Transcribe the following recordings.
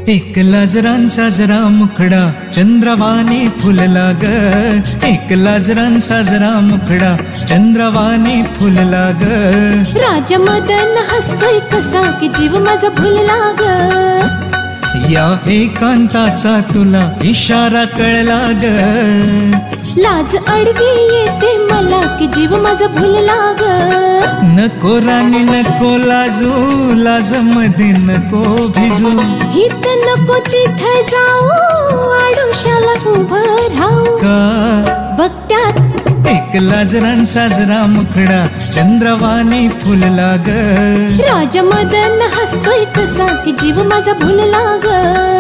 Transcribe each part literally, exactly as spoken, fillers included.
एक लाजरांचा जरा मुखडा चंद्रवाणी फुलला ग, एक लाजरांचा जरा मुखडा चंद्रवाणी फुलला ग. राजा मदन हसतोय कसा की जीव माझा भुलला ग. या एकांताचा तुला इशारा कळला ग. लाज अडवी येते मला की जीव माझा भुलला ग. नको राणी नको लाजू, लाज मध्ये नको भिजू. हित नको तिथे जाऊ, आडुशाला उभं राहू का बघत्यात एक लाजरांचा जरा मुखडा चंद्रवाणी फुलला ग. राजा मदन हसतोय कसा की जीव माझा भुलला ग.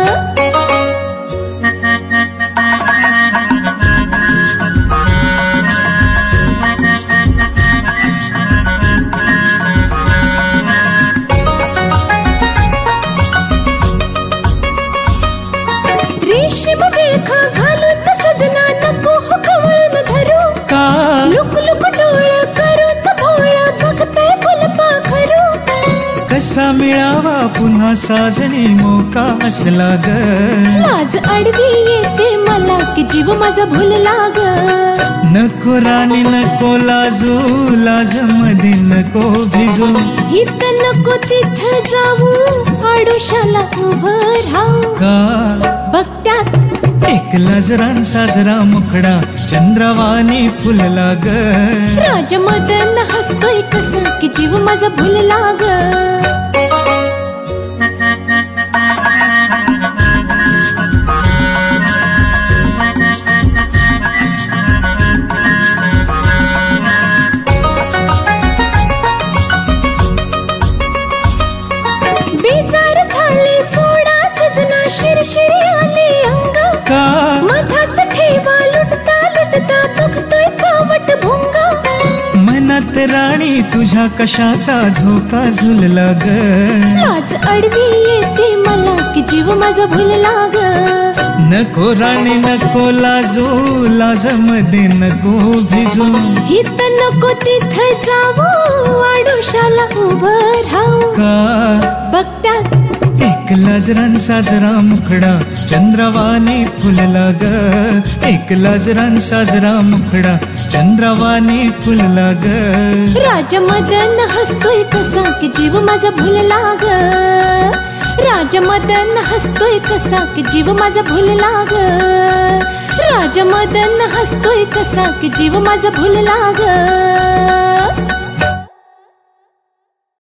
रेशीम विळखा घालून सजना नको हो कवळून धरू. का लुक लुक डोळ करून भोळा बघताय फुलपाखरू. कसा मिळावा पुन्हा साजणी मोका असला ग. लाज अडवी येते मला की जीव माझा भुलला ग. नको राणी नको लाजू, लाज मध्ये नको भिजू. हित नको तिथे जाऊ, आडुशाला उभं राहू का बघत्यात एक लाजरांचा जरा मुखडा चंद्रवाणी फुलला ग. राजा मदन हसतोय कसा की जीव माझा भुलला ग. बेजार झाले सोडा सजना, शिरशिरी आले अंग. का मधाच ठेवा लुटता लुटता बघतोय चावट भुंगा. मनात राणी तुझ्या कशाचा झोका झुलला ग. लाज अडवी येते मला की जीव माझा भुलला ग. नको राणी नको लाजू, लाज मध्ये नको भिजू. हित नको तिथे जाऊ, आडुशाला उभं राहू का बघत्यात एक लाजरांचा जरा मुखडा चंद्रवाणी फुलला ग. एक लाजरांचा जरा मुखडा चंद्रवाणी फुलला ग. राजा मदन हसतोय कसा की जीव माझा भुलला ग. राजा मदन हसतोय कसा की जीव माझा भुलला ग. राजा मदन हसतोय कसा की जीव माझा भुलला ग.